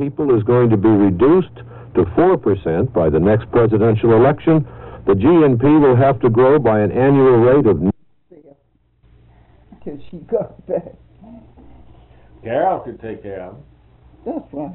people is going to be reduced to 4% by the next presidential election, the GNP will have to grow by an annual rate of... Till she got back. Carol could take care of him. That's right.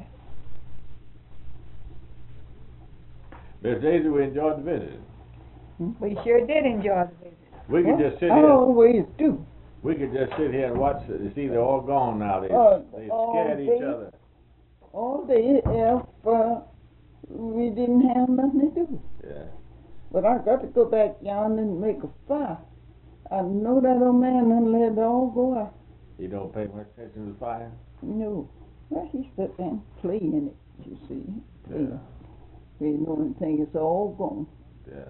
Miss Daisy, we enjoyed the visit. We sure did enjoy the visit. We could just sit I here. always do. We could just sit here and watch it. See, they're all gone now. They scared each other. All day if we didn't have nothing to do. Yeah. But I got to go back yonder and make a fire. I know that old man done let it all go out. You don't pay much attention to the fire? No. Well, he sat there and play in it, you see. Yeah. We know anything, it's all gone. Yeah.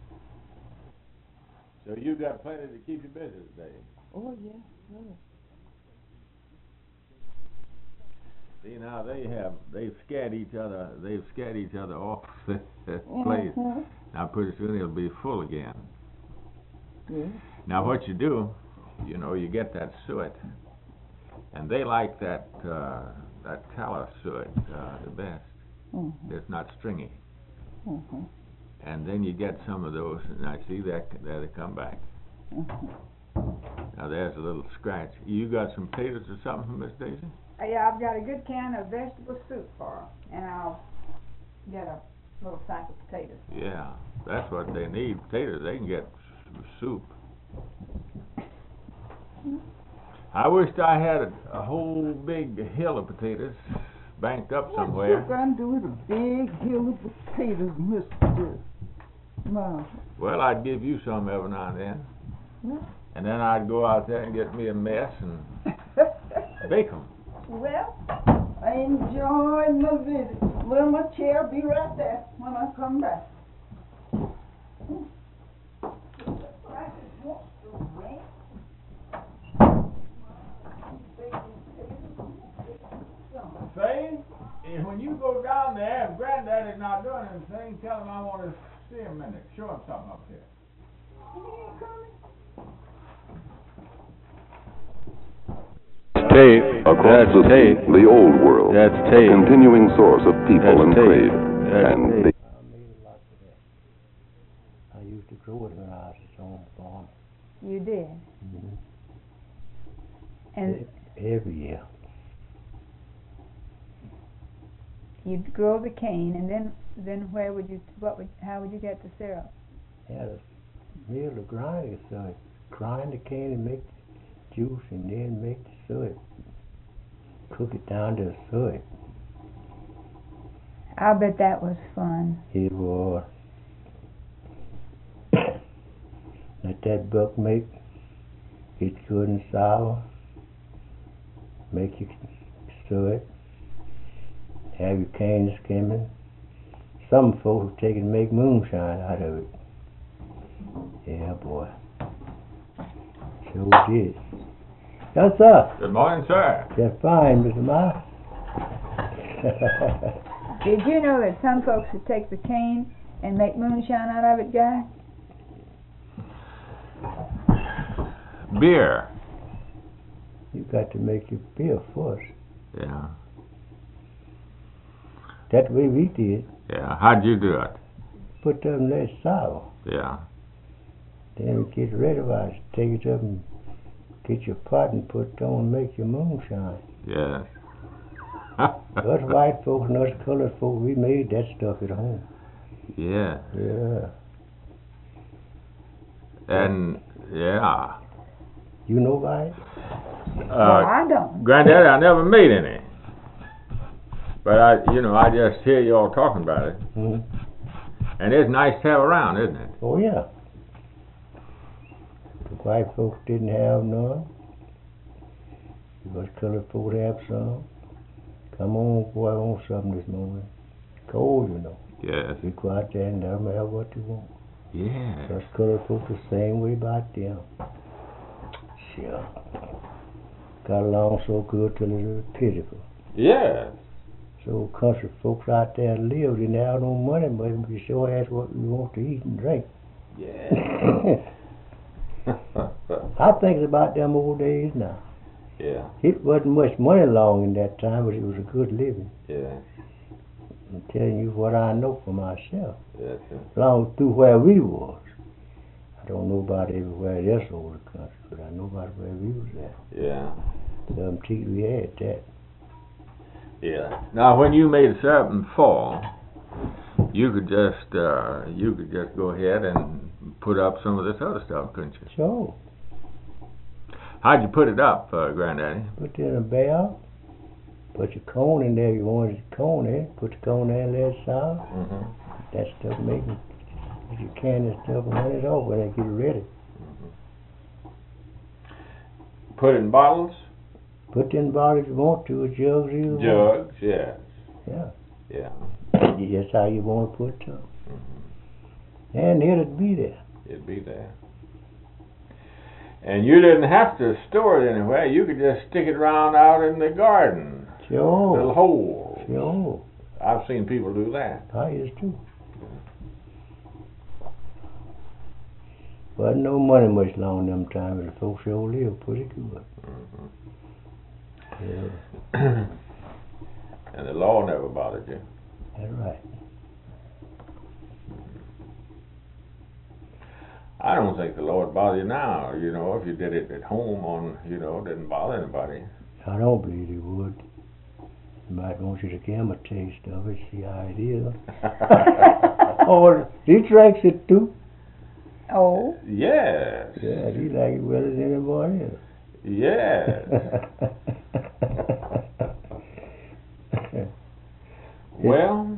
So you got plenty to keep you busy today. Oh, yeah. Yeah. See, now they've scared each other off the place. Now pretty soon it'll be full again. Yeah. Now what you do, you get that suet, and they like that tallow suet the best. It's not stringy. And then you get some of those, and I see that they come back. Now there's a little scratch. You got some potatoes or something, Miss Daisy? Yeah, I've got a good can of vegetable soup for her, and I'll get a little sack of potatoes. Yeah, that's what they need. Potatoes, they can get soup. I wished I had a whole big hill of potatoes banked up somewhere. What you gonna do with a big hill of potatoes, Mr. Miles? Well, I'd give you some every now and then. What? And then I'd go out there and get me a mess and bake them. Well, I enjoyed my visit. Well, my chair will be right there when I come back. Say, when you go down there, if Granddaddy's not doing anything, tell him I want to see him a minute. Show him something up here. Tape across the old world. That's tape. A continuing source of people That's and tape. trade. That's And tape. I used to grow it when I was on the farm. You did? And Every year. you'd grow the cane, and then how would you get the syrup? Had a mill to grind it, so grind the cane and make the juice, and then make the suet. Cook it down to the suet. I'll bet that was fun. It was. Let that buck make. It's good and sour. Make your suet. Have your cane skimming. Some folks take it and make moonshine out of it. Yeah, boy. Sure did. Yes, sir. Good morning, sir. Just fine, Mr. Miles. Did you know that some folks would take the cane and make moonshine out of it, Guy? Beer. You got to make your beer first. Yeah. That's the way we did. Yeah. How'd you do it? Put them in that sour. Yeah. Then we get rid of it. Take it up and get your pot and put it on and make your moonshine. Yes. Us white folks and us colored folks, we made that stuff at home. Yeah. Yeah. And yeah. You know about it? Well, I don't. Granddaddy, I never made any. But I just hear you all talking about it. Mm-hmm. And it's nice to have around, isn't it? Oh, yeah. The white folks didn't have none. Us colored folks have some. Come on, boy, I want something this morning. Cold, you know. Yes. You go out there and let them have what you want. Yeah. Us colored folks the same way about them. Sure. Got along so good till it was pitiful. Yes. So country folks out there lived and they had no money, but we sure asked what we want to eat and drink. Yeah. I think about them old days now. Yeah. It wasn't much money long in that time, but it was a good living. Yeah. I'm telling you what I know for myself. Yes, sir. Long through where we was. I don't know about everywhere else over the country, but I know about where we was at. Yeah. Some teeth we had that. Yeah. Now, when you made syrup and fall, you could just go ahead and put up some of this other stuff, couldn't you? So, How'd you put it up, Granddaddy? put it in a barrel, put your cone in there if you wanted the cone in, put the cone there and let it sour. Mm-hmm. That stuff making, if you can that stuff and run it off when they get it ready. Put it in bottles? Put it in bottles if you want to, or jugs if you want. Jugs, yes. Yeah. Yeah. That's how you want to put it up. And it'll be there. It'd be there. And you didn't have to store it anywhere. You could just stick it around out in the garden. Sure. Little hole. Sure. I've seen people do that. I used to. Wasn't no money much long them times, but the folks sure lived pretty good. Yeah, And the law never bothered you. that's right. I don't think the law would bother you now. You know, if you did it at home didn't bother anybody. I don't believe he would. He might want you to give him a taste of it, see how it is. Oh, he drinks it too. Oh, Yes. Yeah, he like it well as anybody else. Yes. Well,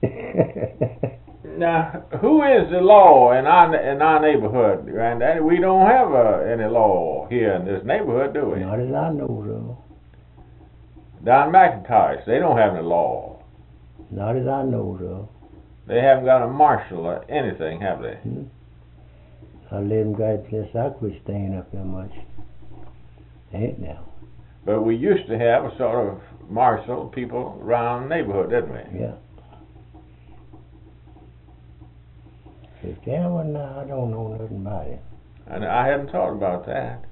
now, who is the law in our neighborhood, Granddaddy? We don't have any law here in this neighborhood, do we? Not as I know, though. Down McIntosh, they don't have any law. Not as I know, though. They haven't got a marshal or anything, have they? I let him go since I quit staying up there much. Ain't now. But we used to have a sort of marshal people around the neighborhood, didn't we? Yeah. If there one now, I don't know nothing about it. And I hadn't thought about that.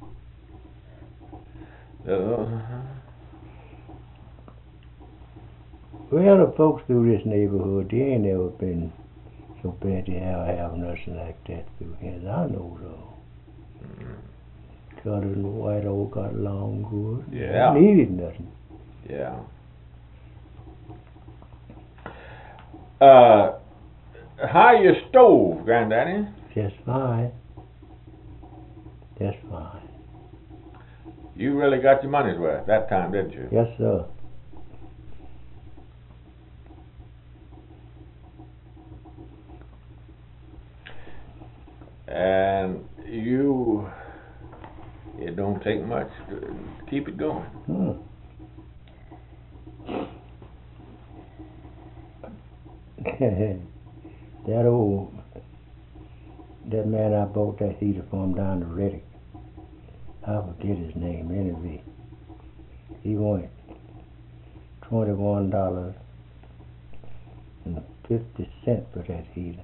Well, the folks through this neighborhood, they ain't never been so bad to have nothing like that through here. As I know, though. Colored and white all got along good. Yeah. Needed nothing. Yeah. How your stove, Granddaddy? Just fine. Just fine. You really got your money's worth that time, didn't you? Yes, sir. And it don't take much to keep it going. That man I bought that heater from down to Reddick, I forget his name anyway. He wanted $21.50 for that heater.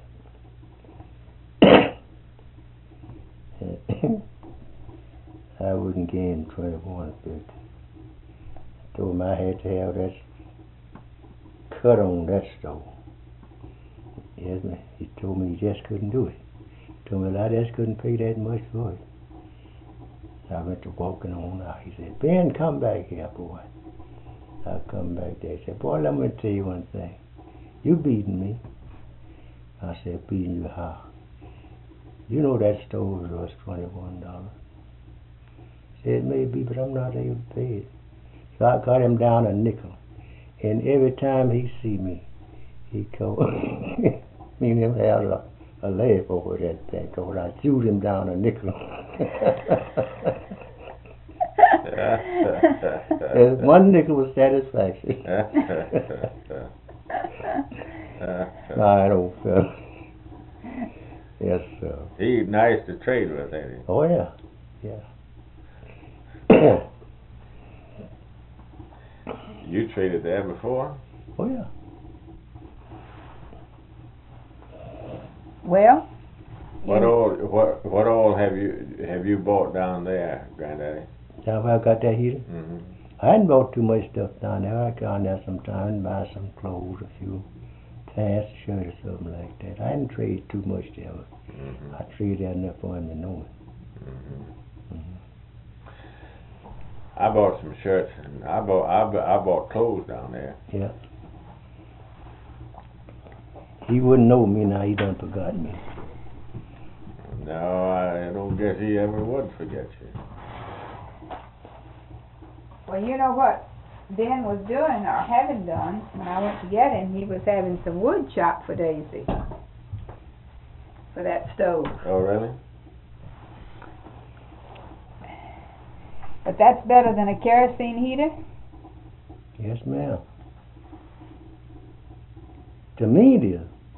I wouldn't give him $21.50. I told him I had to have that cut on that stove. Yes, he told me he just couldn't do it. He told me I just couldn't pay that much for it. I went to walking on out. He said, Ben, come back here, boy. I come back there. He said, boy, let me tell you one thing. You beating me. I said, beating you how? You know that stove was $21. He said, maybe, but I'm not able to pay it. So I got him down a nickel. And every time he see me, he called me and him had a laugh over that thing, because I chewed him down a nickel. One nickel was satisfaction. My old fellow. Yes, sir. He's nice to trade with, ain't he? Oh, yeah. Yeah. You traded there before? Oh, yeah. well, What all have you bought down there, Granddaddy? Down where I got that heater? Mm-hmm. I hadn't bought too much stuff down there. I go down there sometime and buy some clothes, a few pants, a shirt or something like that. I didn't trade too much there. Mm-hmm. I traded enough for him to know it. Mm-hmm. I bought some shirts and I bought clothes down there. Yeah. He wouldn't know me now. He done forgot me. No, I don't guess he ever would forget you. Well, you know what Ben was doing, or having done, when I went to get him, he was having some wood chopped for Daisy. For that stove. Oh, really? But that's better than a kerosene heater? Yes, ma'am. To me, it is.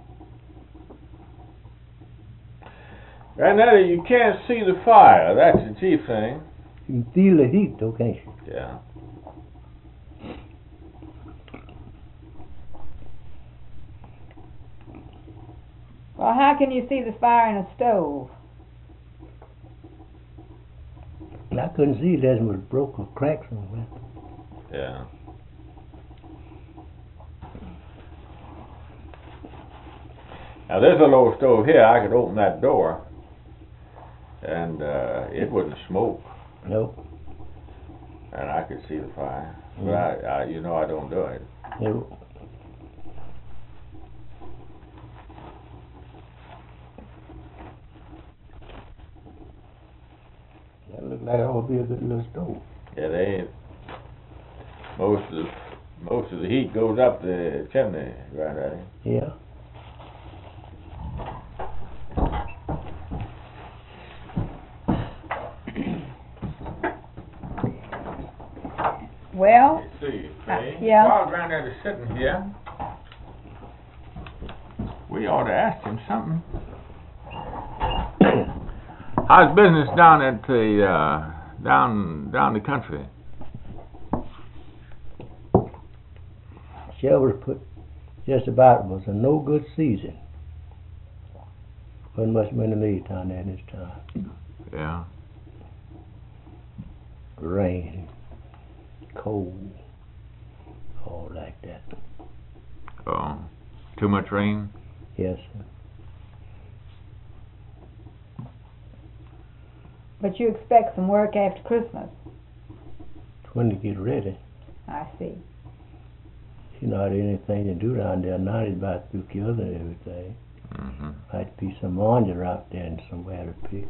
Granddaddy, you can't see the fire. That's the chief thing. You can feel the heat, though, can't you? Yeah. Well, how can you see the fire in a stove? I couldn't see it as it was broke or cracked somewhere. Yeah. Now there's a low stove here. I could open that door, and it wouldn't smoke, Nope. and I could see the fire. But I you know, I don't do it. Nope. That looked like it would be a good little stove. Yeah, they ain't. Most of the heat goes up the chimney, Granddaddy. Yeah. Well, You see, yeah. While Granddaddy's sitting here, we ought to ask him something. How's business down at the down the country? Shelby put just about was a no good season. Wasn't much money made down there this time. Yeah. Rain, cold, all like that. Oh, too much rain? Yes, sir. but you expect some work after Christmas. When to get ready. I see. You know, anything to do down there now is about through killing everything. Mm-hmm. Might be some oranges out there and somewhere to pick.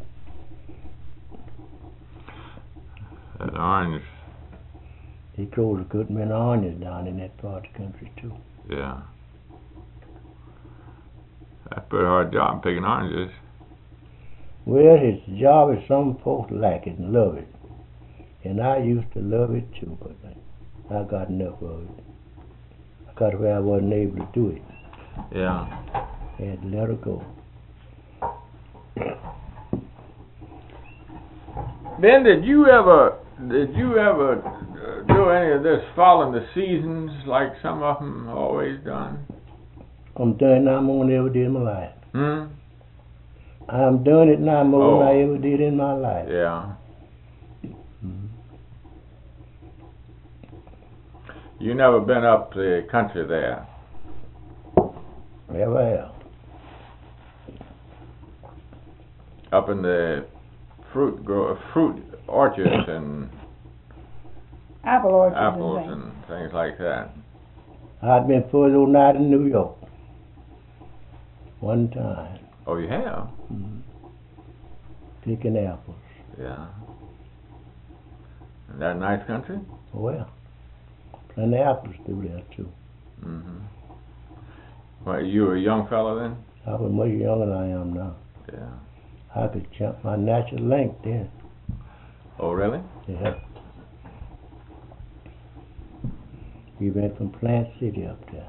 That orange, He grows a good many oranges down in that part of the country too. yeah. That's a pretty hard job picking oranges. Well, his job is some folks like it and love it. And I used to love it too, but I got enough of it. I got where I wasn't able to do it. Yeah. I had to let her go. Ben, did you ever do any of this following the seasons like some of them always done? I'm doing now more than I ever did in my life. Hmm? I'm doing it now more than Oh. I ever did in my life. Yeah. Mhm. You never been up the country there? Never have. Up in the fruit orchards and Apple orchards apples and things. and things like that. I'd been further than that in New York. One time. Oh, you have? Mm-hmm. Picking apples. Yeah. Is that a nice country? Well, plenty of apples through there too. Mm-hmm. Well, you were a young fellow then? I was much younger than I am now. Yeah. I could jump my natural length then. Oh, really? Yeah. We went from Plant City up there.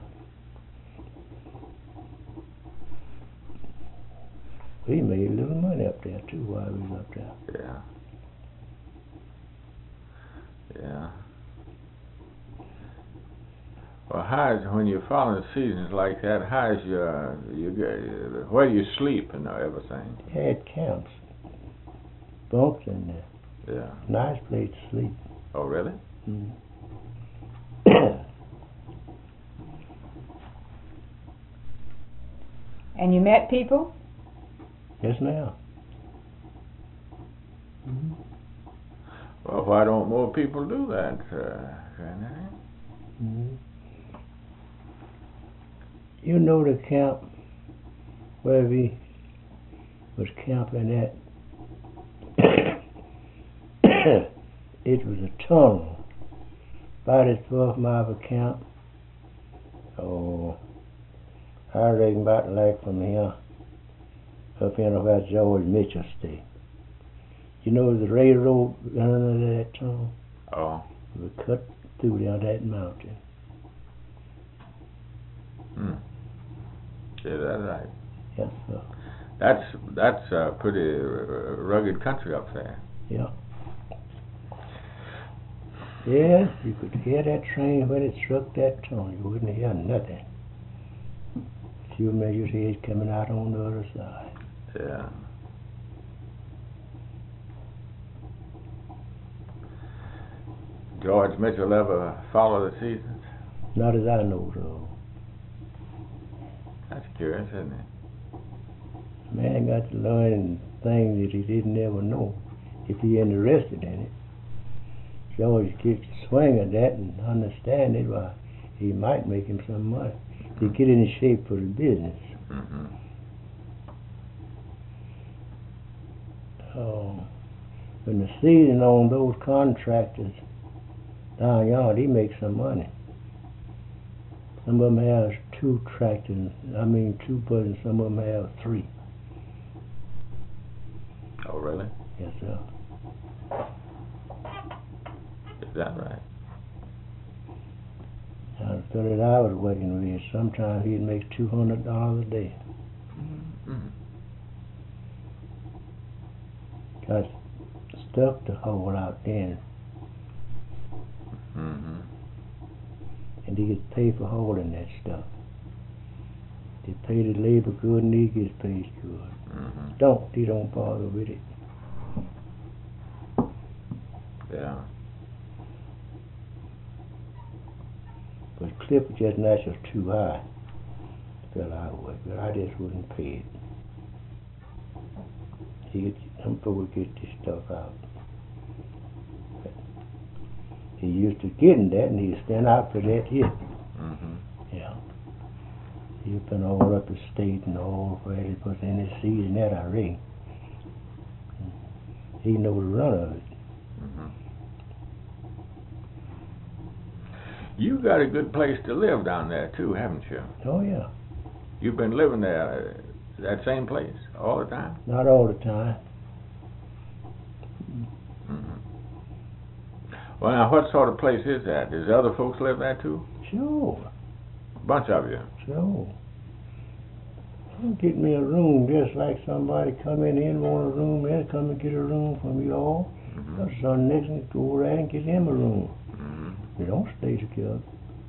We made a little money up there too while we was up there. Yeah. Yeah. Well, how's when you're following seasons like that? How's where do you sleep and everything? Had camps, bunks in there. Yeah. Nice place to sleep. Oh, really? Mm. And you met people? Yes, ma'am. Well, why don't more people do that, Granddaddy? Mm-hmm. You know the camp where we was camping at? It was a tunnel about as 12 miles of camp. Oh, I reckon about like from here up in where George Mitchell stayed. You know the railroad under that tunnel? Oh. We cut through down that mountain. Is that right? Yes, sir. That's a pretty rugged country up there. Yeah. Yes, you could hear that train when it struck that tunnel. You wouldn't hear nothing. Few measures head coming out on the other side. Yeah. George Mitchell ever follow the seasons? Not as I know of. That's curious, isn't it? Man got to learn things that he didn't ever know if he interested in it. George gets the swing of that and understand it, why he might make him some money. He get in shape for the business. Mm-hmm. When the season on those contractors down yonder, he makes some money. Some of them have 2 tractors, 2 buttons, some of them have 3. Oh, really? Yes, sir. Is that right? Now, the fellow that I was working with, sometimes he'd make $200 a day. Mm-hmm. Got stuff to haul out then, Mm-hmm. and he gets paid for hauling that stuff. They pay the labor good and he gets paid good. Mm-hmm. He don't bother with it. Yeah. But Cliff just natural too high. The fellow I work with, I just wouldn't pay it. Them folks get this stuff out. He used to getting that and he'd stand out for that here. Mm-hmm. Yeah. He's been all up the state and all where he was in his season that I reckon. He know the run of it. Mm-hmm. You got a good place to live down there too, haven't you? Oh yeah. You've been living there, that same place, all the time? Not all the time. Mm-hmm. Well, now, what sort of place is that? Does other folks live there too? Sure. A bunch of you? Sure. I'll get me a room just like somebody come in here and want a room, they'll come and get a room from you all. Mm-hmm. The son next to go around and get him a room. Mm-hmm. We don't stay together.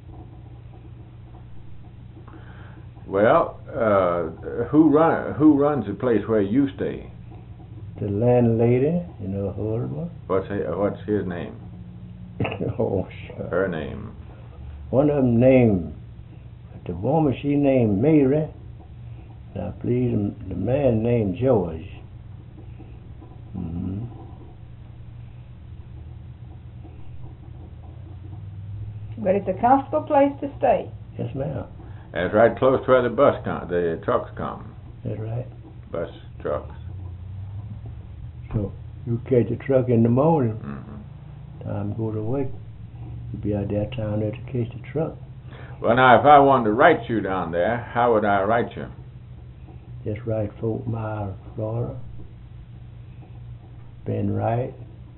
Well, who runs the place where you stay? The landlady, her husband. What's his name? Oh, sure. Her name? One of them named, the woman she named Mary. Now, please, the man named George. Mm-hmm. But it's a comfortable place to stay. Yes, ma'am. That's right close to where the trucks come. That's right. Bus trucks. So you catch a truck in the morning, Mm-hmm. time to go to work. You be out there time there to catch the truck. Well, now, if I wanted to write you down there, how would I write you? Just write Fort Myers, Florida. Ben Wright.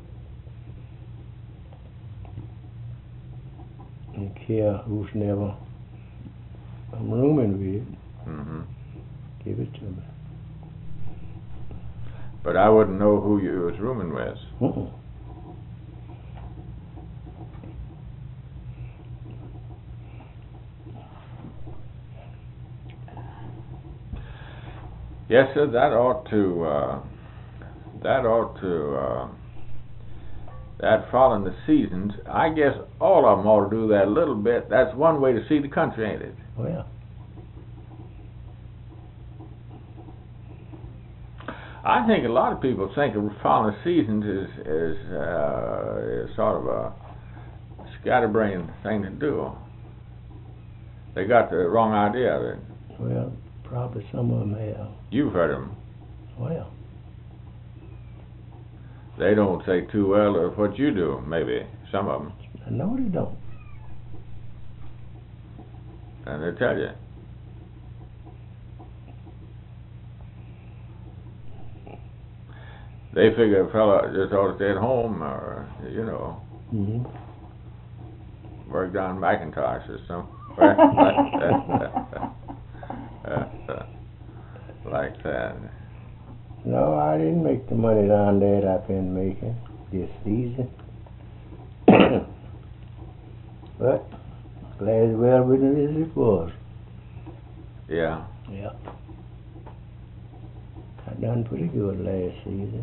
And care who's never I'm rooming with. Mm-hmm. Give it to me. But I wouldn't know who you was rooming with. Mm-mm. Yes, sir. That ought to that following the seasons. I guess all of them ought to do that a little bit. That's one way to see the country, ain't it? Well, I think a lot of people think of following the seasons is sort of a scatterbrained thing to do. They got the wrong idea of it. well, probably some of them have. You've heard them. Well, They don't say too well of what you do, maybe, some of them. I know they don't. And they tell you. They figure a fella just ought to stay at home or, you know, Mm-hmm. work down McIntosh or something. Like that. No, I didn't make the money down there that I've been making this season. But glad as well with it as it was. Yeah. Yeah. I done pretty good last season.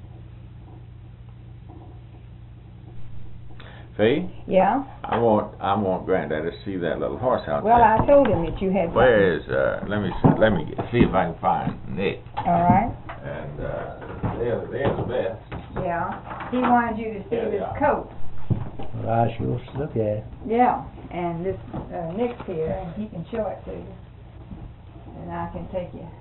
Fee, Yeah? I want Granddad to see that little horse out Well, there. I told him that you had Where is let me see if I can find Nick. All right. And they're the best. Yeah. He wanted you to see Yeah, this yeah. coat. Well, I sure look at it. Yeah. And this Nick's here, and he can show it to you. And I can take you.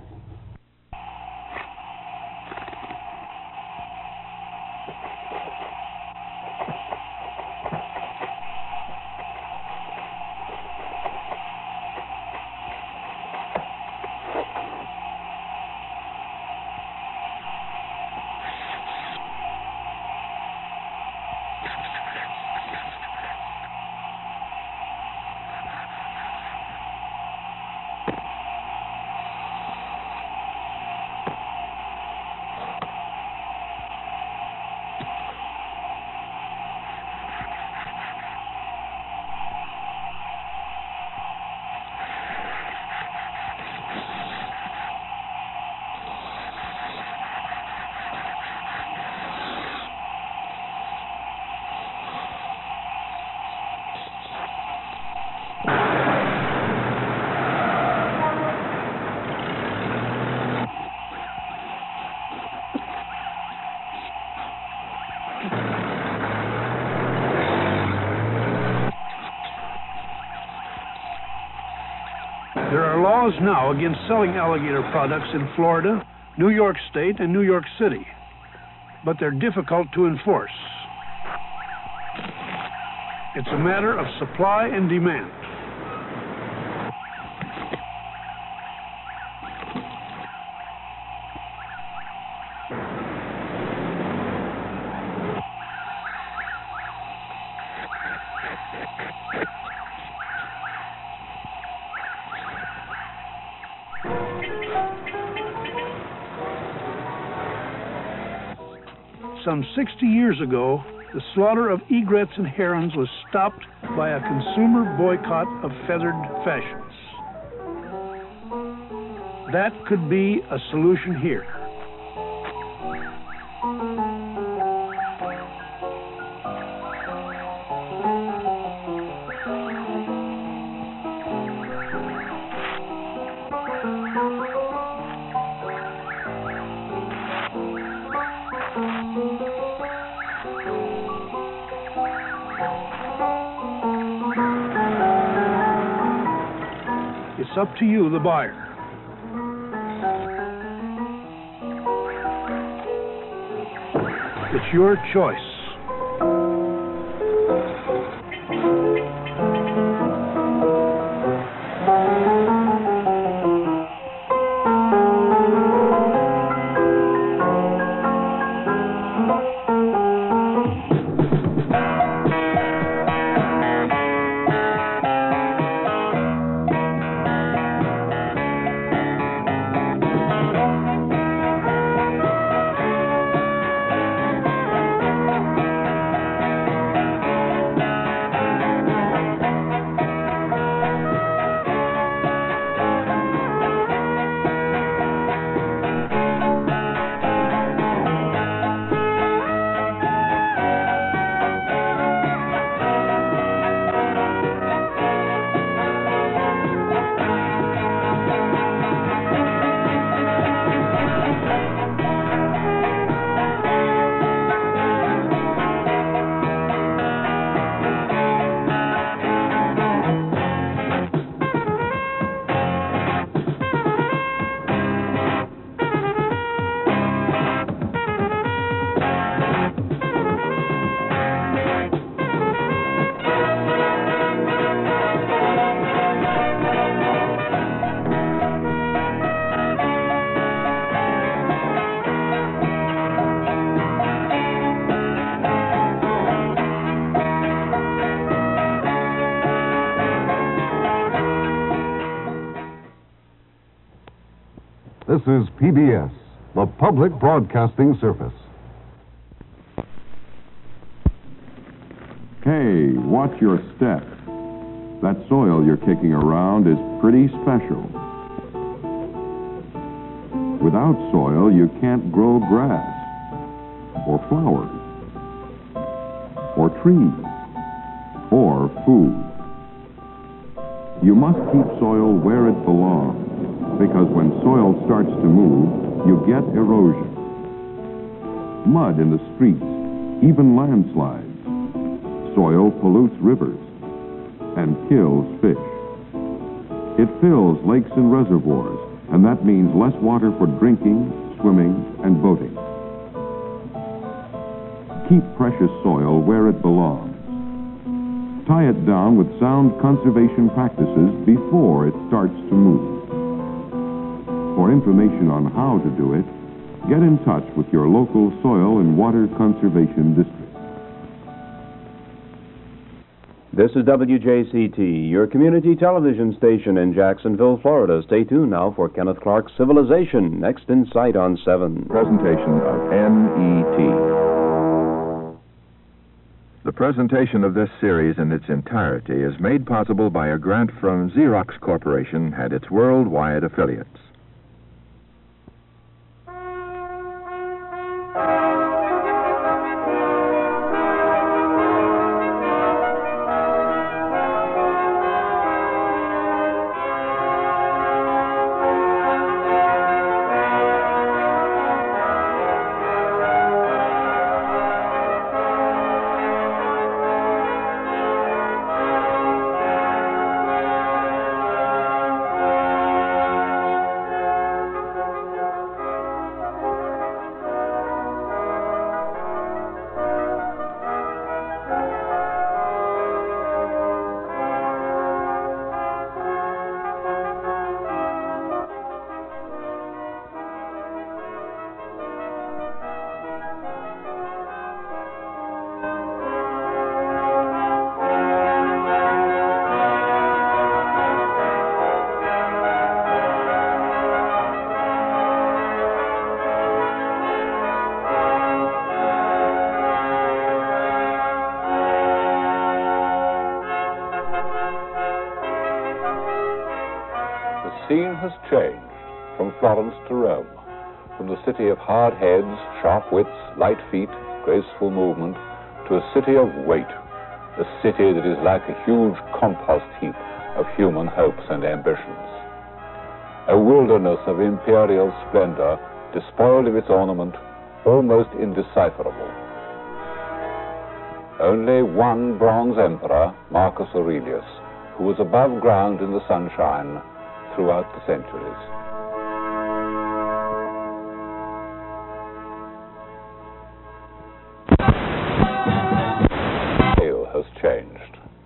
There are laws now against selling alligator products in Florida, New York State, and New York City, but they're difficult to enforce. It's a matter of supply and demand. Some 60 years ago, the slaughter of egrets and herons was stopped by a consumer boycott of feathered fashions. That could be a solution here. It's up to you, the buyer. It's your choice. This is PBS, the Public Broadcasting Service. Hey, watch your step. That soil you're kicking around is pretty special. Without soil, you can't grow grass, or flowers, or trees, or food. You must keep soil where it belongs, because when soil starts to move, you get erosion. Mud in the streets, even landslides. Soil pollutes rivers and kills fish. It fills lakes and reservoirs, and that means less water for drinking, swimming, and boating. Keep precious soil where it belongs. Tie it down with sound conservation practices before it starts to move. For information on how to do it, get in touch with your local soil and water conservation district. This is WJCT, your community television station in Jacksonville, Florida. Stay tuned now for Kenneth Clark's Civilization, next in sight on 7. Presentation of NET. The presentation of this series in its entirety is made possible by a grant from Xerox Corporation and its worldwide affiliates. The scene has changed from Florence to Rome, from the city of hard heads, sharp wits, light feet, graceful movement, to a city of weight, a city that is like a huge compost heap of human hopes and ambitions. A wilderness of imperial splendor, despoiled of its ornament, almost indecipherable. Only one bronze emperor, Marcus Aurelius, who was above ground in the sunshine throughout the centuries. The scale has changed.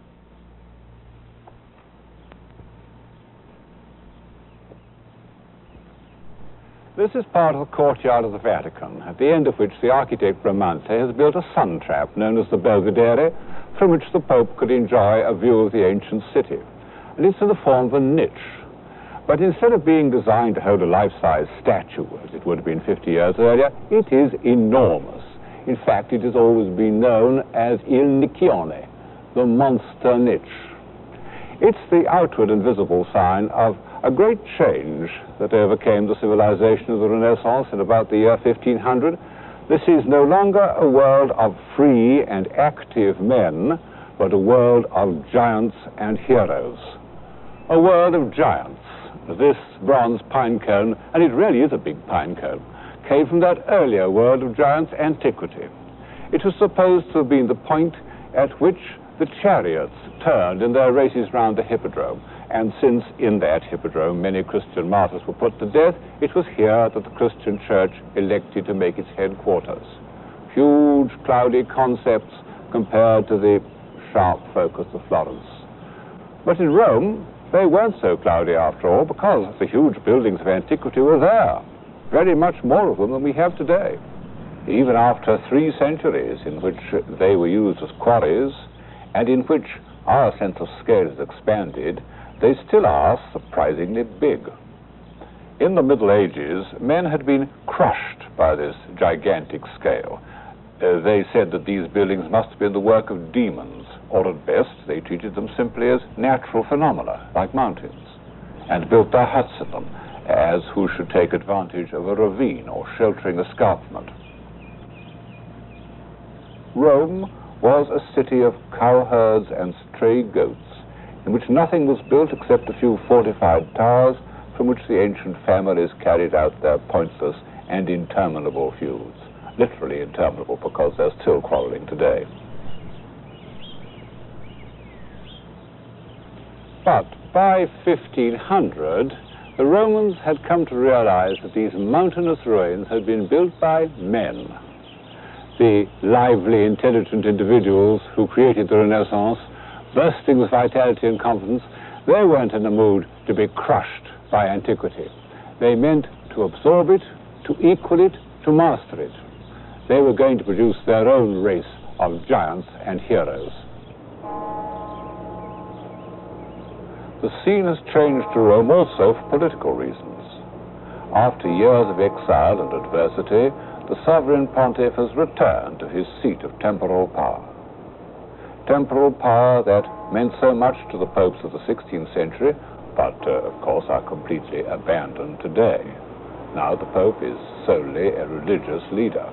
This is part of the courtyard of the Vatican, at the end of which the architect Bramante has built a sun trap known as the Belvedere, from which the Pope could enjoy a view of the ancient city. And it's in the form of a niche. But instead of being designed to hold a life-size statue, as it would have been 50 years earlier, it is enormous. In fact, it has always been known as Il Nicchione, the monster niche. It's the outward and visible sign of a great change that overcame the civilization of the Renaissance in about the year 1500. This is no longer a world of free and active men, but a world of giants and heroes. A world of giants. This bronze pine cone, and it really is a big pine cone, came from that earlier world of giants' antiquity. It was supposed to have been the point at which the chariots turned in their races round the hippodrome, and since in that hippodrome many Christian martyrs were put to death, it was here that the Christian Church elected to make its headquarters. Huge, cloudy concepts compared to the sharp focus of Florence. But in Rome, they weren't so cloudy after all, because the huge buildings of antiquity were there, very much more of them than we have today. Even after 3 centuries in which they were used as quarries, and in which our sense of scale has expanded, they still are surprisingly big. In the Middle Ages, men had been crushed by this gigantic scale. They said that these buildings must have been the work of demons, or at best they treated them simply as natural phenomena, like mountains, and built their huts in them, as who should take advantage of a ravine or sheltering escarpment. Rome was a city of cowherds and stray goats, in which nothing was built except a few fortified towers from which the ancient families carried out their pointless and interminable feuds. Literally interminable, because they're still quarreling today. But by 1500, the Romans had come to realize that these mountainous ruins had been built by men. The lively, intelligent individuals who created the Renaissance, bursting with vitality and confidence, they weren't in the mood to be crushed by antiquity. They meant to absorb it, to equal it, to master it. They were going to produce their own race of giants and heroes. The scene has changed to Rome also for political reasons. After years of exile and adversity, the sovereign pontiff has returned to his seat of temporal power. Temporal power that meant so much to the popes of the 16th century, but of course are completely abandoned today. Now the Pope is solely a religious leader.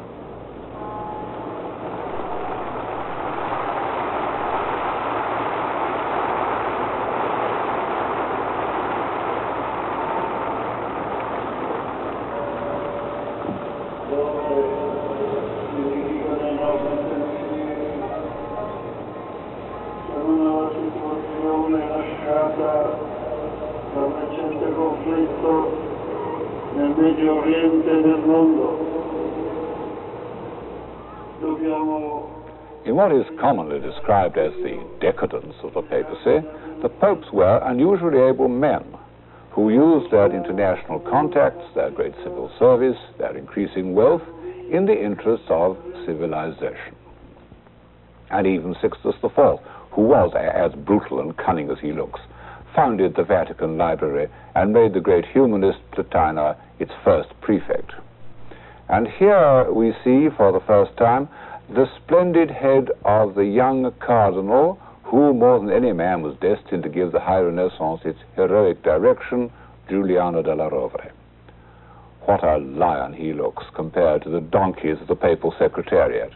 In what is commonly described as the decadence of the papacy, the popes were unusually able men who used their international contacts, their great civil service, their increasing wealth in the interests of civilization. And even Sixtus IV, who was as brutal and cunning as he looks, founded the Vatican Library and made the great humanist Plotina its first prefect. And here we see for the first time the splendid head of the young cardinal who, more than any man, was destined to give the high Renaissance its heroic direction, Giuliano della Rovere. What a lion he looks compared to the donkeys of the papal secretariat.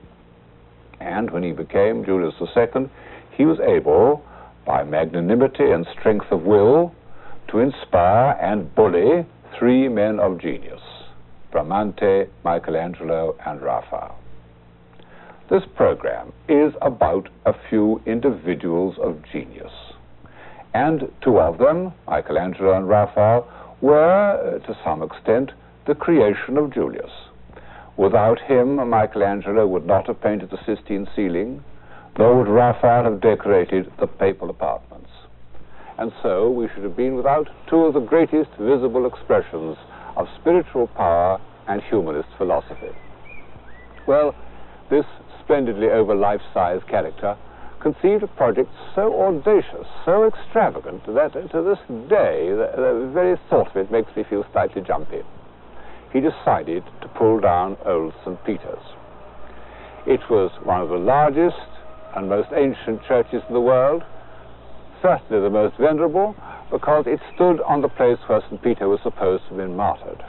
And when he became Julius II, he was able, by magnanimity and strength of will, to inspire and bully three men of genius, Bramante, Michelangelo, and Raphael. This program is about a few individuals of genius. And two of them, Michelangelo and Raphael, were, to some extent, the creation of Julius. Without him, Michelangelo would not have painted the Sistine ceiling, nor would Raphael have decorated the papal apartments. And so we should have been without two of the greatest visible expressions of spiritual power and humanist philosophy. Well, this splendidly over life-size character conceived a project so audacious, so extravagant, that to this day the very thought of it makes me feel slightly jumpy. He decided to pull down old St. Peter's. It was one of the largest and most ancient churches in the world, certainly the most venerable, because it stood on the place where St. Peter was supposed to have been martyred.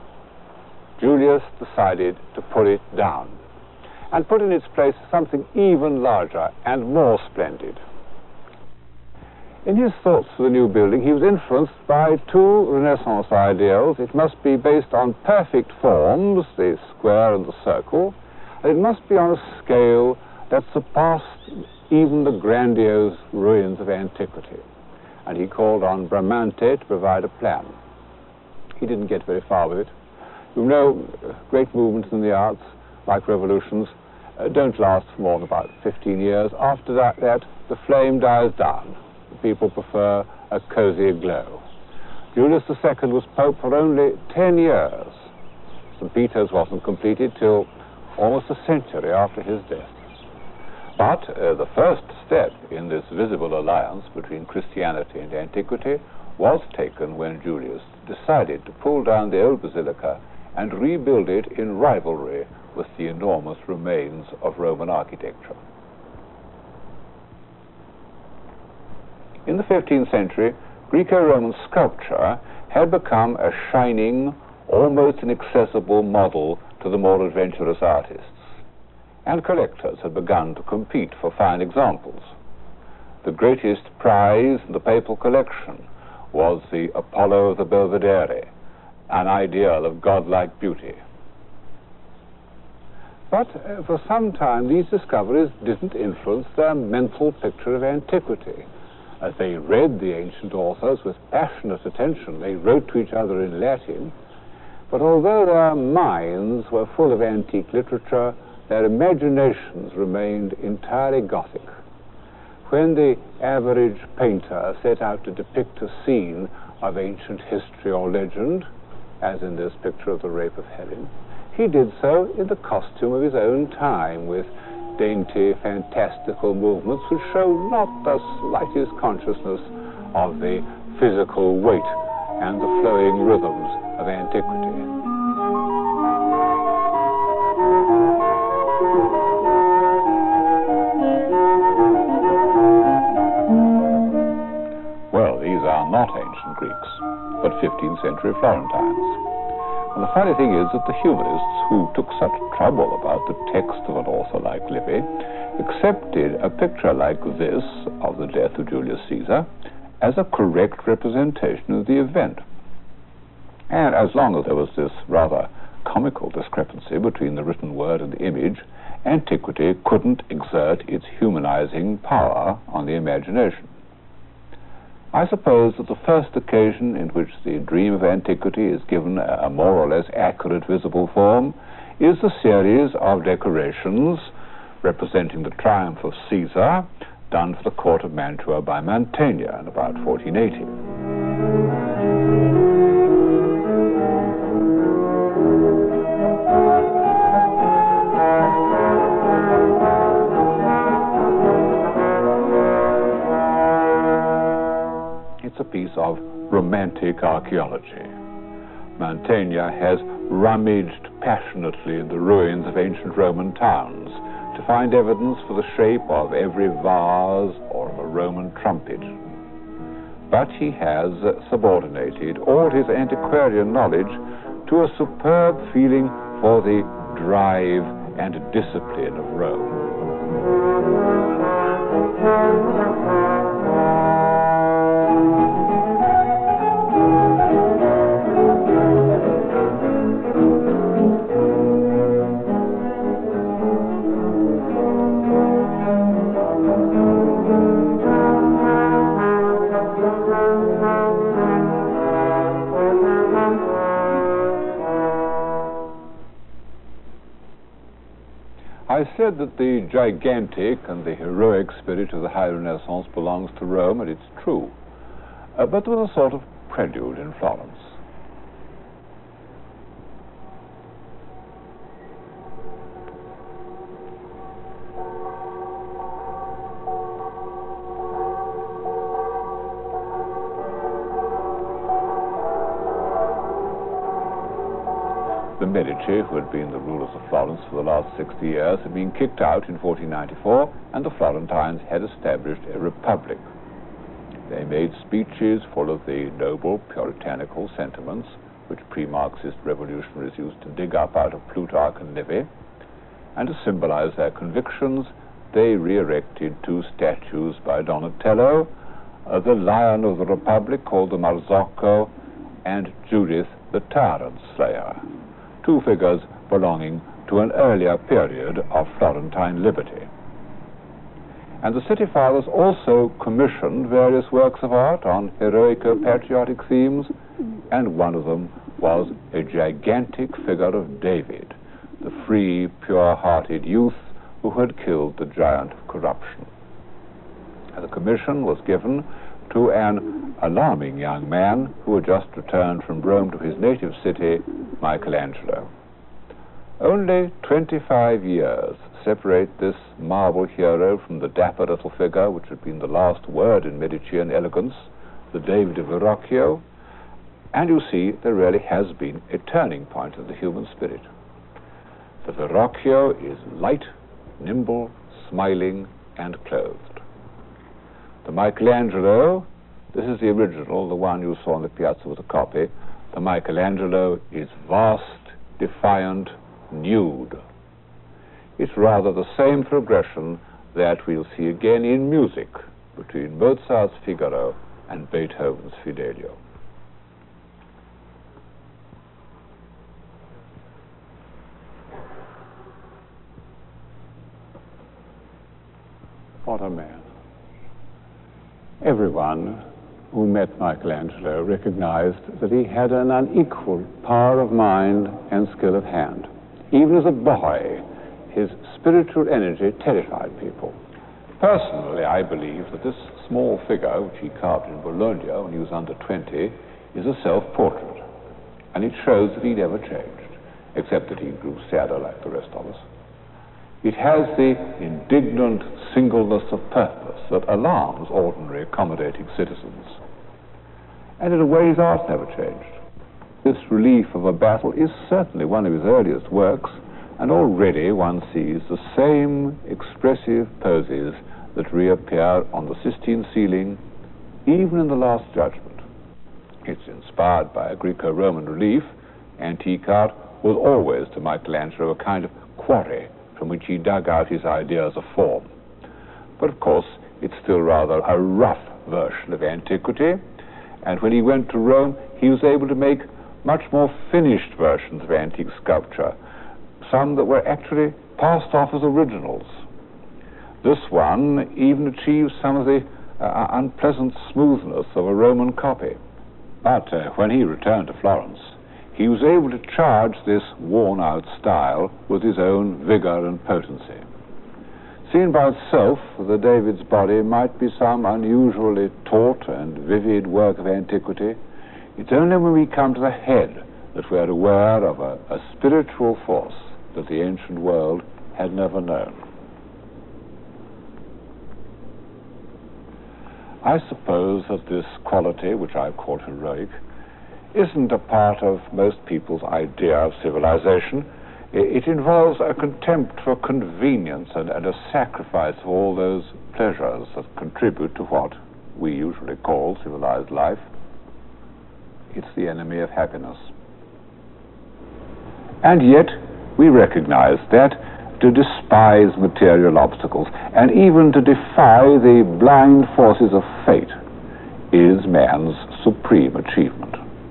Julius decided to pull it down and put in its place something even larger and more splendid. In his thoughts for the new building, he was influenced by two Renaissance ideals. It must be based on perfect forms, the square and the circle, and it must be on a scale that surpassed even the grandiose ruins of antiquity. And he called on Bramante to provide a plan. He didn't get very far with it. You know, great movements in the arts, like revolutions, don't last for more than about 15 years. After that, the flame dies down. People prefer a cozy glow. Julius II was Pope for only 10 years. St. Peter's wasn't completed till almost a century after his death. But the first step in this visible alliance between Christianity and antiquity was taken when Julius decided to pull down the old basilica and rebuild it in rivalry with the enormous remains of Roman architecture. In the 15th century, Greco-Roman sculpture had become a shining, almost inaccessible model to the more adventurous artists, and collectors had begun to compete for fine examples. The greatest prize in the papal collection was the Apollo of the Belvedere, an ideal of godlike beauty. But for some time these discoveries didn't influence their mental picture of antiquity. As they read the ancient authors with passionate attention, they wrote to each other in Latin, but although their minds were full of antique literature, their imaginations remained entirely Gothic. When the average painter set out to depict a scene of ancient history or legend, as in this picture of the Rape of Helen, he did so in the costume of his own time, with dainty, fantastical movements which show not the slightest consciousness of the physical weight and the flowing rhythms of antiquity. Well, these are not ancient Greeks, but 15th century Florentines. And the funny thing is that the humanists who took such trouble about the text of an author like Livy accepted a picture like this of the death of Julius Caesar as a correct representation of the event. And as long as there was this rather comical discrepancy between the written word and the image, antiquity couldn't exert its humanizing power on the imagination. I suppose that the first occasion in which the dream of antiquity is given a more or less accurate visible form is the series of decorations representing the triumph of Caesar, done for the court of Mantua by Mantegna in about 1480. It's a piece of romantic archaeology. Mantegna has rummaged passionately in the ruins of ancient Roman towns to find evidence for the shape of every vase or of a Roman trumpet. But he has subordinated all his antiquarian knowledge to a superb feeling for the drive and discipline of Rome. I said that the gigantic and the heroic spirit of the High Renaissance belongs to Rome, and it's true. But there was a sort of prelude in Florence. The Medici, who had been the rulers of Florence for the last 60 years, had been kicked out in 1494, and the Florentines had established a republic. They made speeches full of the noble puritanical sentiments which pre-Marxist revolutionaries used to dig up out of Plutarch and Livy, and to symbolize their convictions, they re-erected two statues by Donatello, the Lion of the Republic called the Marzocco, and Judith the Tyrant Slayer, two figures belonging to an earlier period of Florentine liberty. And the city fathers also commissioned various works of art on heroico-patriotic themes, and one of them was a gigantic figure of David, the free, pure-hearted youth who had killed the giant of corruption. And the commission was given to an alarming young man who had just returned from Rome to his native city, Michelangelo. Only 25 years separate this marble hero from the dapper little figure which had been the last word in Medician elegance, the David of Verrocchio, and you see there really has been a turning point of the human spirit. The Verrocchio is light, nimble, smiling, and clothed. The Michelangelo, this is the original, the one you saw on the piazza with a copy. The Michelangelo is vast, defiant, nude. It's rather the same progression that we'll see again in music between Mozart's Figaro and Beethoven's Fidelio. What a man. Everyone who met Michelangelo recognized that he had an unequaled power of mind and skill of hand. Even as a boy, his spiritual energy terrified people. Personally, I believe that this small figure, which he carved in Bologna when he was under 20, is a self-portrait. And it shows that he never changed, except that he grew sadder like the rest of us. It has the indignant singleness of purpose that alarms ordinary accommodating citizens. And in a way, his art never changed. This relief of a battle is certainly one of his earliest works, and already one sees the same expressive poses that reappear on the Sistine ceiling, even in the Last Judgment. It's inspired by a Greco-Roman relief. Antique art was always to Michelangelo a kind of quarry from which he dug out his ideas of form. But of course, it's still rather a rough version of antiquity, and when he went to Rome, he was able to make much more finished versions of antique sculpture, some that were actually passed off as originals. This one even achieves some of the unpleasant smoothness of a Roman copy. But when he returned to Florence, he was able to charge this worn-out style with his own vigor and potency. Seen by itself, the David's body might be some unusually taut and vivid work of antiquity. It's only when we come to the head that we're aware of a spiritual force that the ancient world had never known. I suppose that this quality, which I've called heroic, isn't a part of most people's idea of civilization. It involves a contempt for convenience and a sacrifice of all those pleasures that contribute to what we usually call civilized life. It's the enemy of happiness. And yet, we recognize that to despise material obstacles and even to defy the blind forces of fate is man's supreme achievement.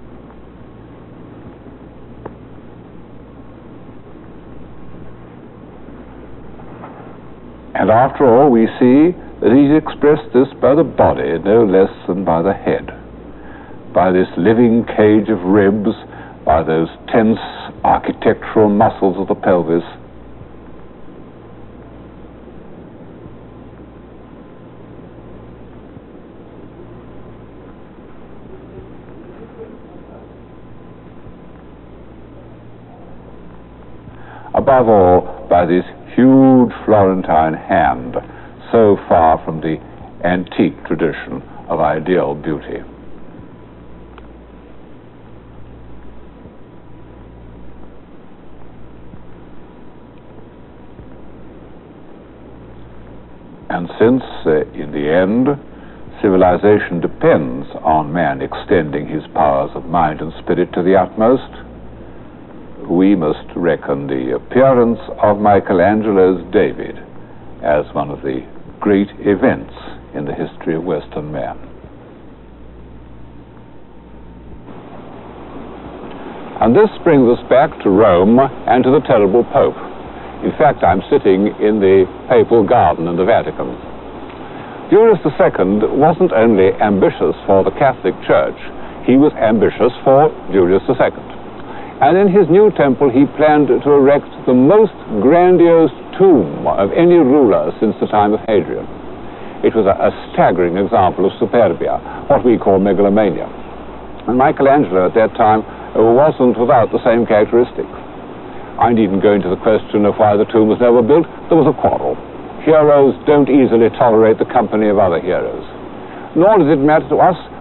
And after all, we see that he's expressed this by the body no less than by the head, by this living cage of ribs, by those tense architectural muscles of the pelvis. Above all, by this huge Florentine hand, so far from the antique tradition of ideal beauty. And since, in the end, civilization depends on man extending his powers of mind and spirit to the utmost, we must reckon the appearance of Michelangelo's David as one of the great events in the history of Western man. And this brings us back to Rome and to the terrible Pope. In fact, I'm sitting in the papal garden in the Vatican. Julius II wasn't only ambitious for the Catholic Church, he was ambitious for Julius II. And in his new temple, he planned to erect the most grandiose tomb of any ruler since the time of Hadrian. It was a staggering example of superbia, what we call megalomania. And Michelangelo at that time wasn't without the same characteristic. I needn't go into the question of why the tomb was never built. There was a quarrel. Heroes don't easily tolerate the company of other heroes. Nor does it matter to us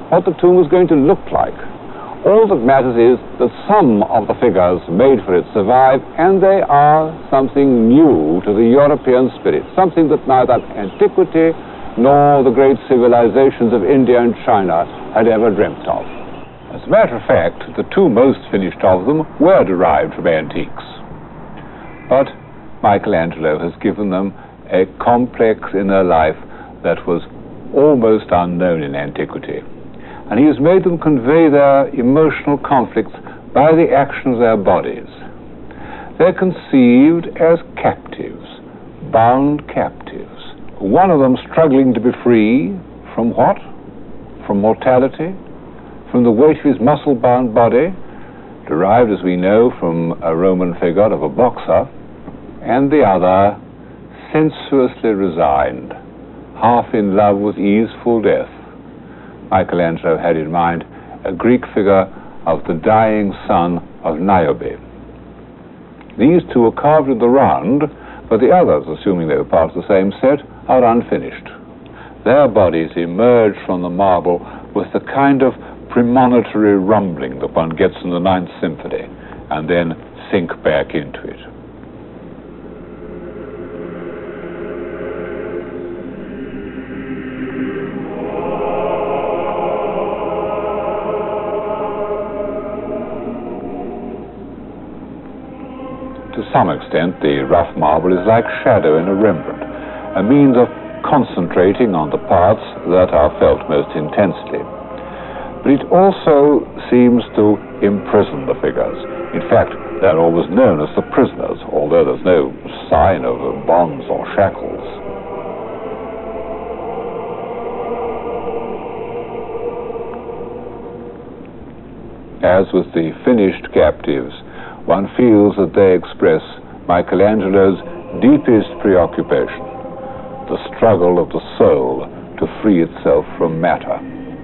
what the tomb was going to look like. All that matters is that some of the figures made for it survive, and they are something new to the European spirit, something that neither antiquity nor the great civilizations of India and China had ever dreamt of. As a matter of fact, the two most finished of them were derived from antiques. But Michelangelo has given them a complex inner life that was almost unknown in antiquity. And he has made them convey their emotional conflicts by the action of their bodies. They're conceived as captives, bound captives. One of them struggling to be free from what? From mortality? From the weight of his muscle-bound body, derived, as we know, from a Roman figure of a boxer, and the other sensuously resigned, half in love with easeful death. Michelangelo had in mind a Greek figure of the dying son of Niobe. These two are carved in the round, but the others, assuming they were part of the same set, are unfinished. Their bodies emerge from the marble with the kind of premonitory rumbling that one gets in the Ninth Symphony, and then sink back into it. To some extent, the rough marble is like shadow in a Rembrandt, a means of concentrating on the parts that are felt most intensely. But it also seems to imprison the figures. In fact, they're always known as the prisoners, although there's no sign of bonds or shackles. As with the finished captives, one feels that they express Michelangelo's deepest preoccupation, the struggle of the soul to free itself from matter.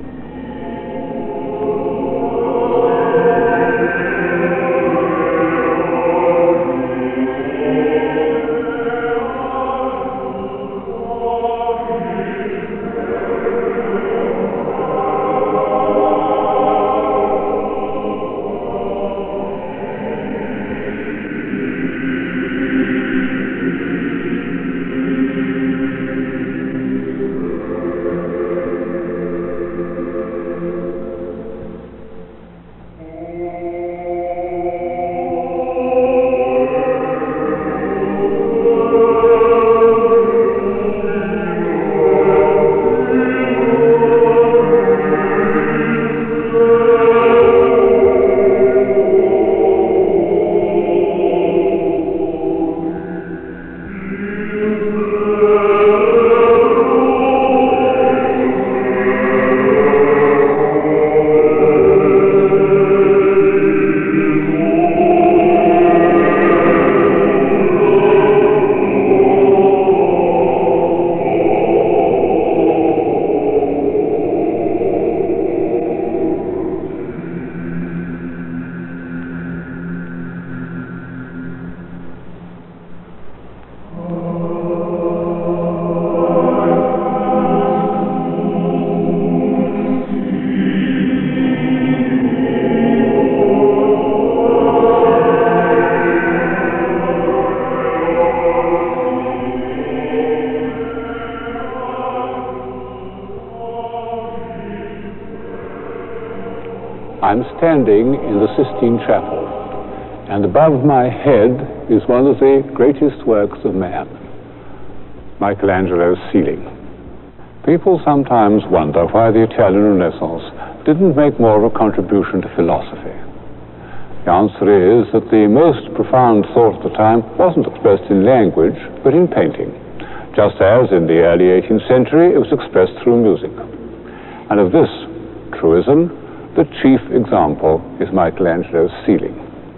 I'm standing in the Sistine Chapel, and above my head is one of the greatest works of man, Michelangelo's ceiling. People sometimes wonder why the Italian Renaissance didn't make more of a contribution to philosophy. The answer is that the most profound thought of the time wasn't expressed in language, but in painting, just as in the early 18th century it was expressed through music. And of this truism, the chief example is Michelangelo's ceiling.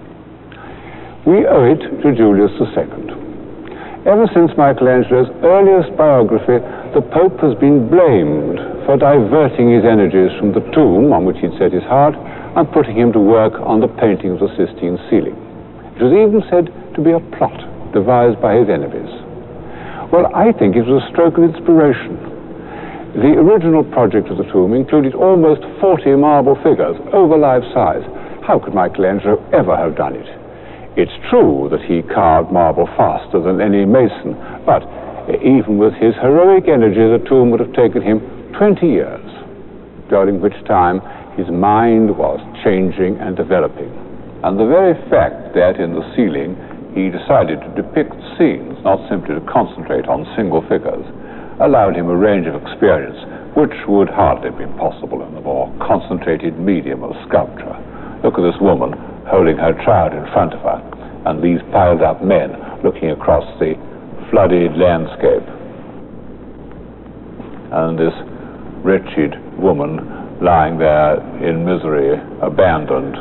We owe it to Julius II. Ever since Michelangelo's earliest biography, the Pope has been blamed for diverting his energies from the tomb on which he'd set his heart and putting him to work on the painting of the Sistine ceiling. It was even said to be a plot devised by his enemies. Well, I think it was a stroke of inspiration. The original project of the tomb included almost 40 marble figures, over life size. How could Michelangelo ever have done it? It's true that he carved marble faster than any mason, but even with his heroic energy, the tomb would have taken him 20 years, during which time his mind was changing and developing. And the very fact that in the ceiling he decided to depict scenes, not simply to concentrate on single figures, allowed him a range of experience which would hardly have been possible in the more concentrated medium of sculpture. Look at this woman holding her child in front of her, and these piled up men looking across the flooded landscape. And this wretched woman lying there in misery, abandoned.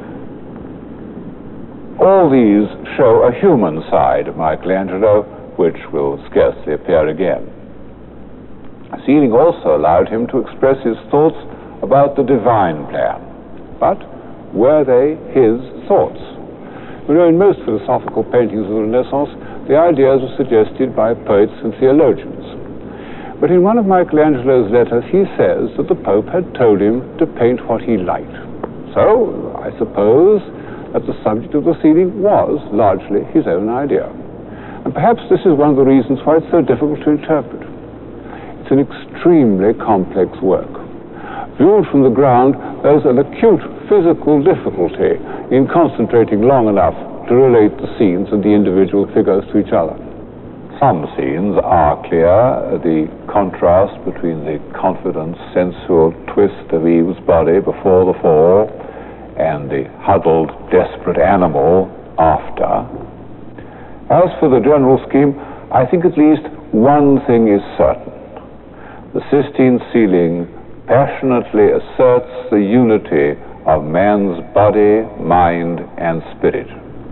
All these show a human side of Michelangelo, which will scarcely appear again. The ceiling also allowed him to express his thoughts about the divine plan. But were they his thoughts? You know, in most philosophical paintings of the Renaissance, the ideas were suggested by poets and theologians. But in one of Michelangelo's letters, he says that the Pope had told him to paint what he liked. So, I suppose that the subject of the ceiling was largely his own idea. And perhaps this is one of the reasons why it's so difficult to interpret. It's an extremely complex work. Viewed from the ground, there's an acute physical difficulty in concentrating long enough to relate the scenes and the individual figures to each other. Some scenes are clear, the contrast between the confident, sensual twist of Eve's body before the fall and the huddled, desperate animal after. As for the general scheme, I think at least one thing is certain. The Sistine ceiling passionately asserts the unity of man's body, mind, and spirit.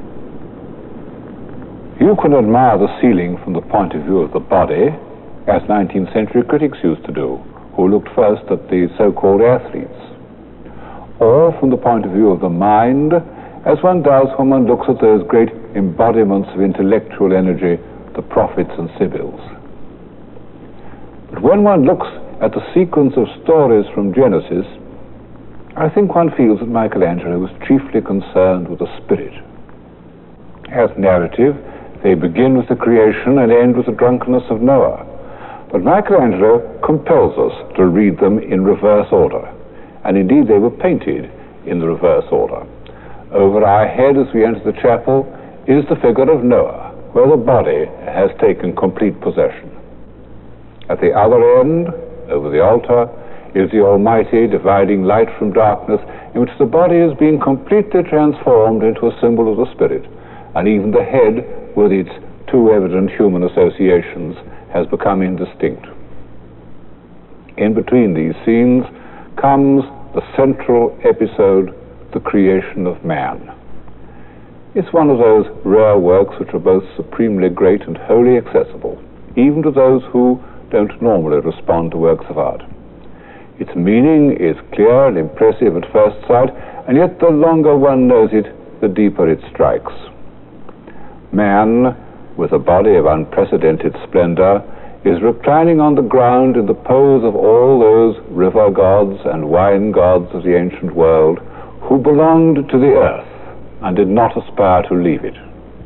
You can admire the ceiling from the point of view of the body, as 19th century critics used to do, who looked first at the so-called athletes, or from the point of view of the mind, as one does when one looks at those great embodiments of intellectual energy, the prophets and sibyls. But when one looks at the sequence of stories from Genesis, I think one feels that Michelangelo was chiefly concerned with the spirit. As narrative, they begin with the creation and end with the drunkenness of Noah. But Michelangelo compels us to read them in reverse order. And indeed they were painted in the reverse order. Over our head as we enter the chapel is the figure of Noah, where the body has taken complete possession. At the other end, over the altar, is the Almighty dividing light from darkness, in which the body is being completely transformed into a symbol of the Spirit, and even the head, with its too evident human associations, has become indistinct. In between these scenes comes the central episode, the creation of man. It's one of those rare works which are both supremely great and wholly accessible, even to those who don't normally respond to works of art. Its meaning is clear and impressive at first sight, and yet the longer one knows it, the deeper it strikes. Man, with a body of unprecedented splendor, is reclining on the ground in the pose of all those river gods and wine gods of the ancient world who belonged to the earth and did not aspire to leave it.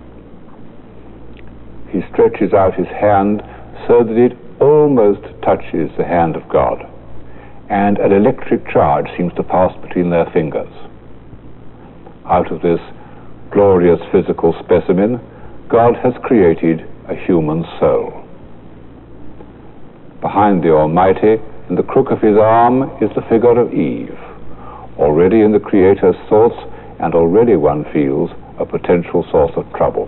He stretches out his hand so that it almost touches the hand of God, and an electric charge seems to pass between their fingers. Out of this glorious physical specimen, God has created a human soul. Behind the Almighty, in the crook of his arm, is the figure of Eve, already in the Creator's thoughts, and already one feels a potential source of trouble.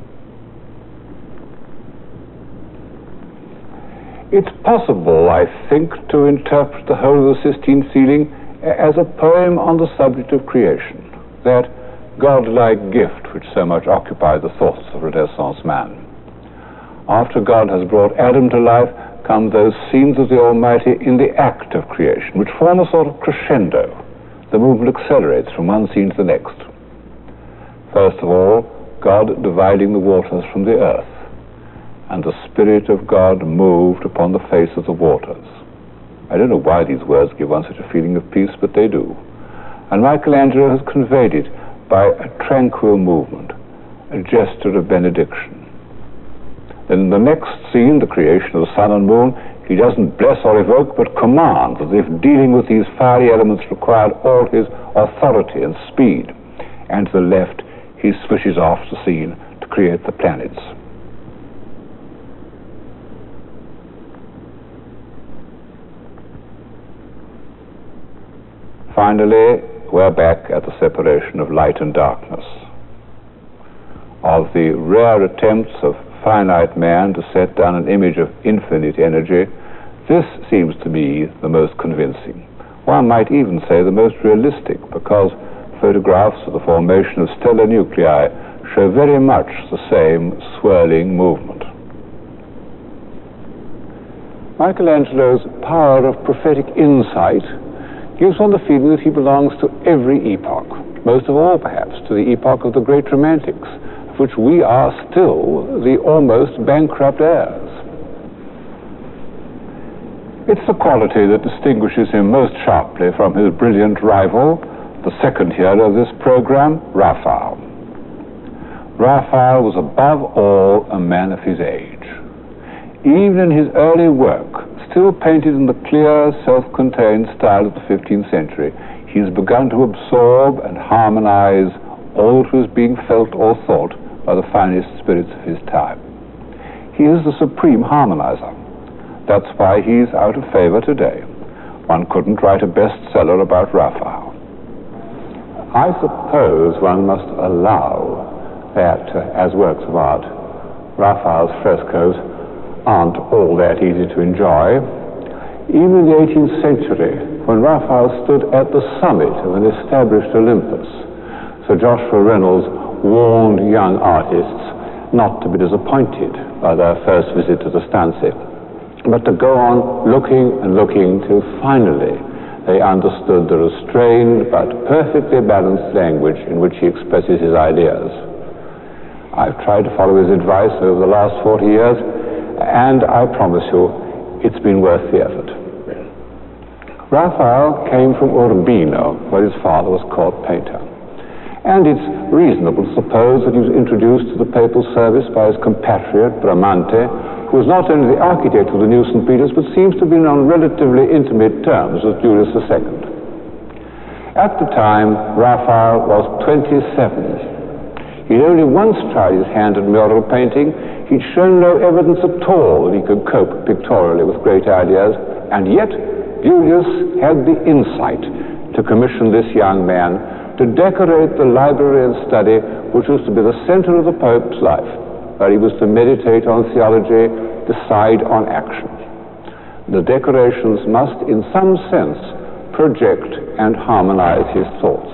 It's possible, I think, to interpret the whole of the Sistine ceiling as a poem on the subject of creation, that godlike gift which so much occupied the thoughts of Renaissance man. After God has brought Adam to life, come those scenes of the Almighty in the act of creation, which form a sort of crescendo. The movement accelerates from one scene to the next. First of all, God dividing the waters from the earth, and the Spirit of God moved upon the face of the waters. I don't know why these words give one such a feeling of peace, but they do. And Michelangelo has conveyed it by a tranquil movement, a gesture of benediction. Then in the next scene, the creation of the sun and moon, he doesn't bless or evoke, but commands, as if dealing with these fiery elements required all his authority and speed. And to the left, he switches off the scene to create the planets. Finally, we're back at the separation of light and darkness. Of the rare attempts of finite man to set down an image of infinite energy, this seems to me the most convincing. One might even say the most realistic, because photographs of the formation of stellar nuclei show very much the same swirling movement. Michelangelo's power of prophetic insight gives one the feeling that he belongs to every epoch, most of all, perhaps, to the epoch of the great Romantics, of which we are still the almost bankrupt heirs. It's the quality that distinguishes him most sharply from his brilliant rival, the second hero of this program, Raphael. Raphael was above all a man of his age. Even in his early work, still painted in the clear, self-contained style of the 15th century, he has begun to absorb and harmonize all that was being felt or thought by the finest spirits of his time. He is the supreme harmonizer. That's why he's out of favor today. One couldn't write a bestseller about Raphael. I suppose one must allow that, as works of art, Raphael's frescoes aren't all that easy to enjoy. Even in the 18th century, when Raphael stood at the summit of an established Olympus, Sir Joshua Reynolds warned young artists not to be disappointed by their first visit to the stanze, but to go on looking and looking till finally they understood the restrained but perfectly balanced language in which he expresses his ideas. I've tried to follow his advice over the last 40 years, and I promise you, it's been worth the effort. Raphael came from Urbino, where his father was court painter. And it's reasonable to suppose that he was introduced to the papal service by his compatriot, Bramante, who was not only the architect of the new St. Peter's, but seems to have been on relatively intimate terms with Julius II. At the time, Raphael was 27. He'd only once tried his hand at mural painting. He'd shown no evidence at all that he could cope pictorially with great ideas, and yet Julius had the insight to commission this young man to decorate the library and study which was to be the center of the Pope's life, where he was to meditate on theology, decide on action. The decorations must, in some sense, project and harmonize his thoughts.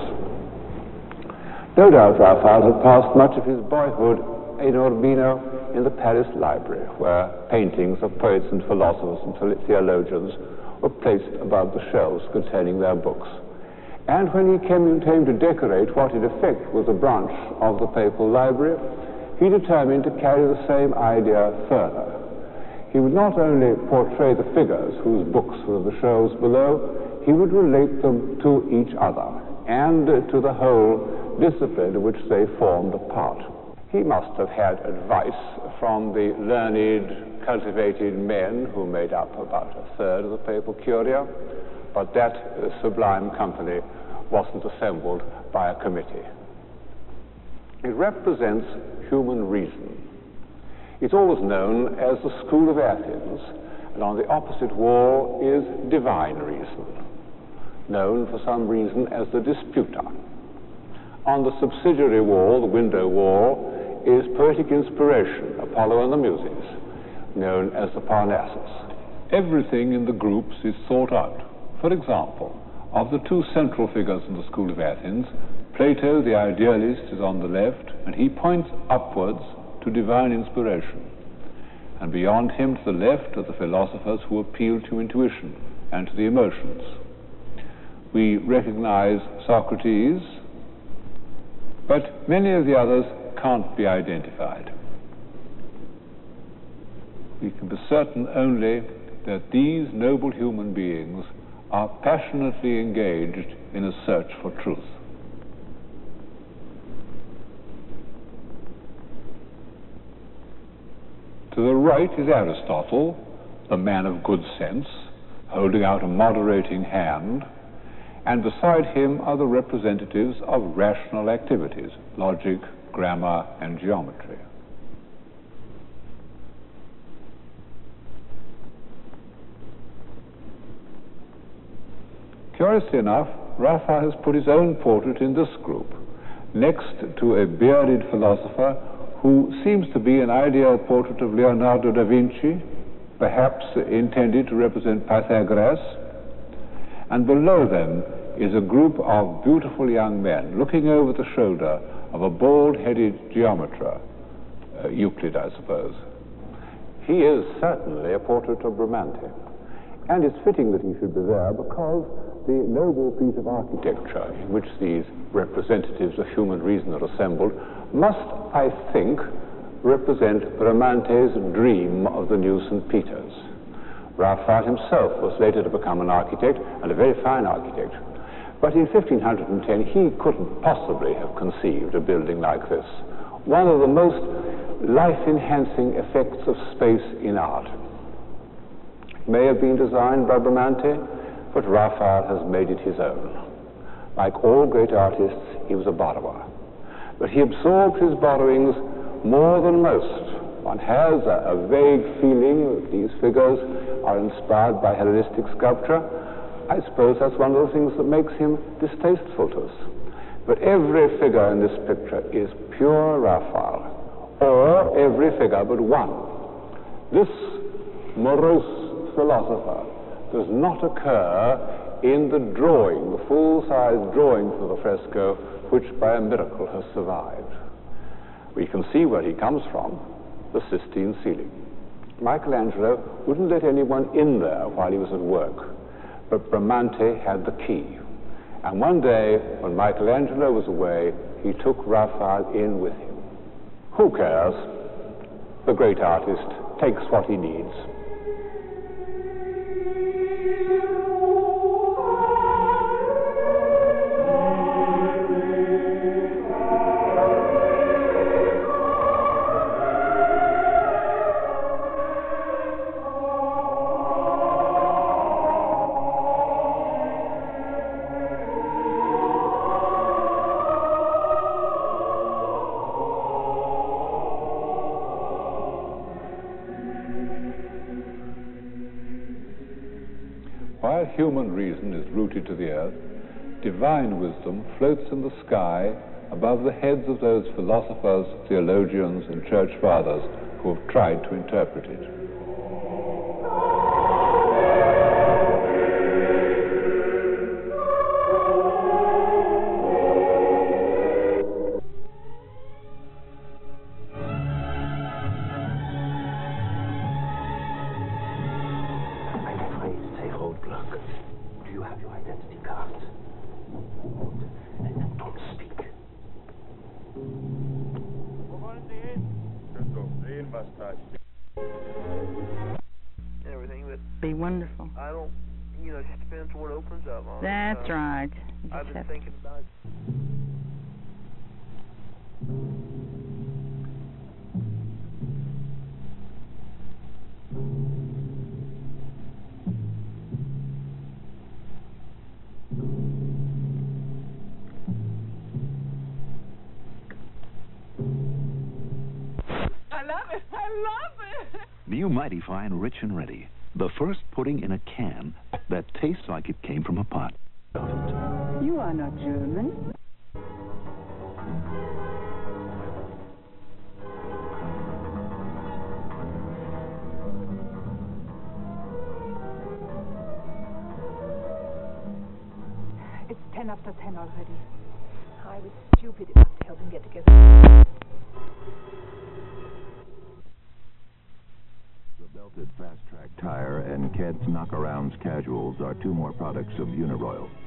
No doubt Raphael had passed much of his boyhood in Urbino in the Paris Library, where paintings of poets and philosophers and theologians were placed above the shelves containing their books. And when he came to decorate what in effect was a branch of the papal library, he determined to carry the same idea further. He would not only portray the figures whose books were on the shelves below, he would relate them to each other and to the whole discipline of which they formed a part. He must have had advice from the learned, cultivated men who made up about a third of the papal curia, but that sublime company wasn't assembled by a committee. It represents human reason. It's always known as the School of Athens, and on the opposite wall is divine reason, known for some reason as the Disputa. On the subsidiary wall, the window wall, is poetic inspiration, Apollo and the Muses, known as the Parnassus. Everything in the groups is thought out. For example, of the two central figures in the School of Athens, Plato, the idealist, is on the left, and he points upwards to divine inspiration. And beyond him, to the left, are the philosophers who appeal to intuition and to the emotions. We recognize Socrates, but many of the others can't be identified. We can be certain only that these noble human beings are passionately engaged in a search for truth. To the right is Aristotle, the man of good sense, holding out a moderating hand, and beside him are the representatives of rational activities, logic, grammar, and geometry. Curiously enough, Raphael has put his own portrait in this group, next to a bearded philosopher who seems to be an ideal portrait of Leonardo da Vinci, perhaps intended to represent Pythagoras, and below them is a group of beautiful young men looking over the shoulder of a bald-headed geometer, Euclid, I suppose. He is certainly a portrait of Bramante, and it's fitting that he should be there because the noble piece of architecture in which these representatives of human reason are assembled must, I think, represent Bramante's dream of the new St. Peter's. Raphael himself was later to become an architect, and a very fine architect. But in 1510 he couldn't possibly have conceived a building like this, one of the most life-enhancing effects of space in art. It may have been designed by Bramante, but Raphael has made it his own. Like all great artists, he was a borrower. But he absorbed his borrowings more than most. One has a vague feeling that these figures are inspired by Hellenistic sculpture. I suppose that's one of the things that makes him distasteful to us. But every figure in this picture is pure Raphael, or every figure but one. This morose philosopher does not occur in the drawing, the full-size drawing for the fresco, which by a miracle has survived. We can see where he comes from, the Sistine ceiling. Michelangelo wouldn't let anyone in there while he was at work, but Bramante had the key. And one day, when Michelangelo was away, he took Raphael in with him. Who cares? The great artist takes what he needs. While human reason is rooted to the earth, divine wisdom floats in the sky above the heads of those philosophers, theologians, and church fathers who have tried to interpret it. Do you have your identity card? Don't speak. Everything, but be wonderful. I don't, it just depends on what opens up. That's right. I've been thinking about it. New Mighty Fine Rich and Ready. The first pudding in a can that tastes like it came from a pot. You are not German. It's 10 after 10 already. I was stupid enough to help him get together. The belted fast-track tire and Ked's knockarounds casuals are two more products of Uniroyal.